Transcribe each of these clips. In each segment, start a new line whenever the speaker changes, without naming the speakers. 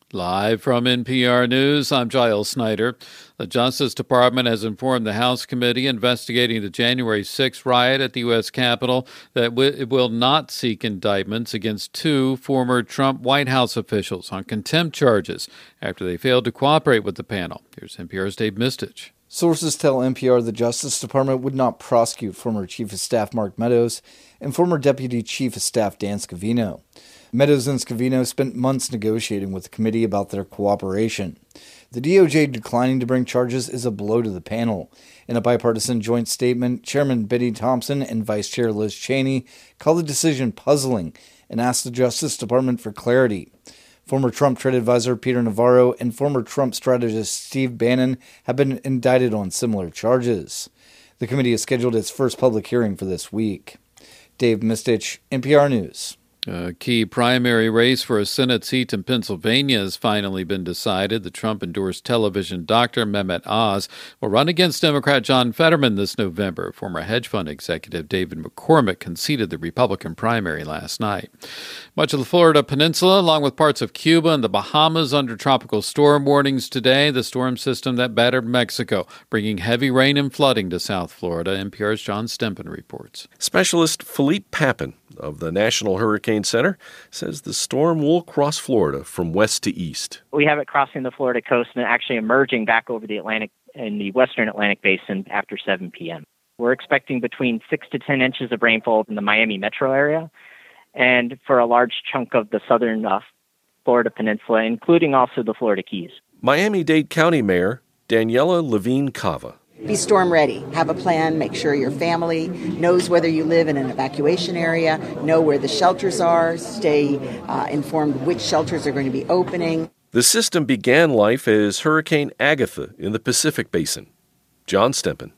Live from NPR News, I'm Giles Snyder. The Justice Department has informed the House committee investigating the January 6th riot at the U.S. Capitol that it will not seek indictments against two former Trump White House officials on contempt charges after they failed to cooperate with the panel. Here's NPR's Dave Mistich.
Sources tell NPR the Justice Department would not prosecute former Chief of Staff Mark Meadows and former Deputy Chief of Staff Dan Scavino. Meadows and Scavino spent months negotiating with the committee about their cooperation. The DOJ declining to bring charges is a blow to the panel. In a bipartisan joint statement, Chairman Benny Thompson and Vice Chair Liz Cheney called the decision puzzling and asked the Justice Department for clarity. Former Trump trade advisor Peter Navarro and former Trump strategist Steve Bannon have been indicted on similar charges. The committee has scheduled its first public hearing for this week. Dave Mistich, NPR News.
A key primary race for a Senate seat in Pennsylvania has finally been decided. The Trump-endorsed television doctor Mehmet Oz will run against Democrat John Fetterman this November. Former hedge fund executive David McCormick conceded the Republican primary last night. Much of the Florida peninsula, along with parts of Cuba and the Bahamas, under tropical storm warnings today. The storm system that battered Mexico, bringing heavy rain and flooding to South Florida. NPR's John Stempen reports.
Specialist Philippe Papin of the National Hurricane Center says the storm will cross Florida from west to east.
We have it crossing the Florida coast and actually emerging back over the Atlantic in the western Atlantic basin after 7 p.m. We're expecting between 6 to 10 inches of rainfall in the Miami metro area and for a large chunk of the southern Florida peninsula, including also the Florida Keys.
Miami-Dade County Mayor Daniela Levine Cava.
Be storm ready. Have a plan. Make sure your family knows whether you live in an evacuation area, know where the shelters are, stay informed which shelters are going to be opening.
The system began life as Hurricane Agatha in the Pacific Basin. John Stempen,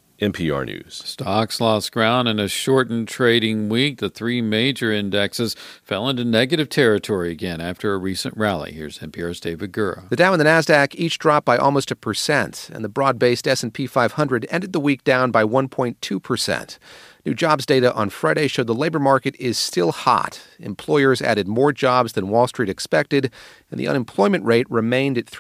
NPR News.
Stocks lost ground in a shortened trading week. The three major indexes fell into negative territory again after a recent rally. Here's NPR's David Gura.
The Dow and the Nasdaq each dropped by almost 1%, and the broad-based S&P 500 ended the week down by 1.2%. New jobs data on Friday showed the labor market is still hot. Employers added more jobs than Wall Street expected, and the unemployment rate remained at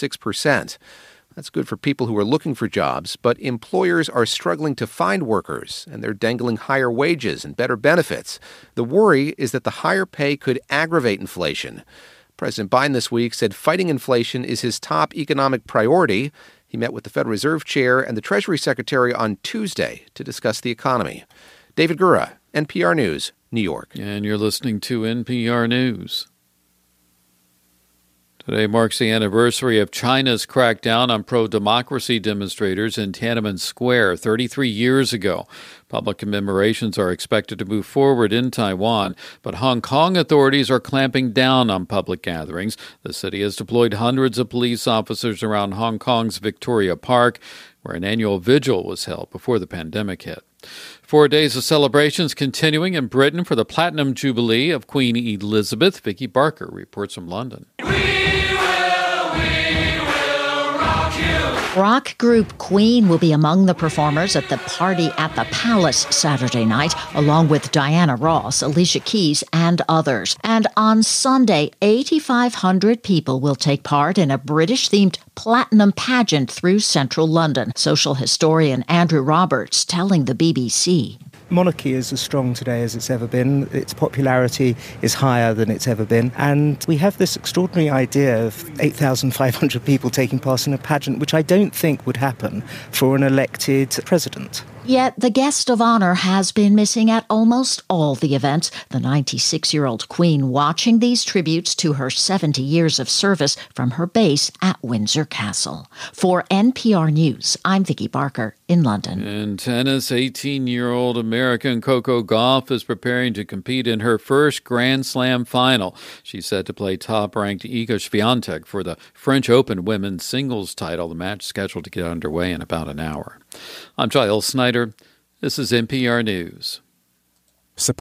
3.6%. That's good for people who are looking for jobs, but employers are struggling to find workers, and they're dangling higher wages and better benefits. The worry is that the higher pay could aggravate inflation. President Biden this week said fighting inflation is his top economic priority. He met with the Federal Reserve Chair and the Treasury Secretary on Tuesday to discuss the economy. David Gura, NPR News, New York.
And you're listening to NPR News. Today marks the anniversary of China's crackdown on pro-democracy demonstrators in Tiananmen Square 33 years ago. Public commemorations are expected to move forward in Taiwan, but Hong Kong authorities are clamping down on public gatherings. The city has deployed hundreds of police officers around Hong Kong's Victoria Park, where an annual vigil was held before the pandemic hit. 4 days of celebrations continuing in Britain for the Platinum Jubilee of Queen Elizabeth. Vicky Barker reports from London.
Rock group Queen will be among the performers at the Party at the Palace Saturday night, along with Diana Ross, Alicia Keys, and others. And on Sunday, 8,500 people will take part in a British-themed platinum pageant through central London. Social historian Andrew Roberts telling the BBC.
Monarchy is as strong today as it's ever been. Its popularity is higher than it's ever been. And we have this extraordinary idea of 8,500 people taking part in a pageant, which I don't think would happen for an elected president.
Yet the guest of honor has been missing at almost all the events. The 96-year-old Queen watching these tributes to her 70 years of service from her base at Windsor Castle. For NPR News, I'm Vicky Barker in London.
In tennis, 18-year-old American Coco Gauff is preparing to compete in her first Grand Slam final. She's set to play top-ranked Iga Swiatek for the French Open women's singles title. The match scheduled to get underway in about an hour. I'm Giles Snyder. This is NPR News.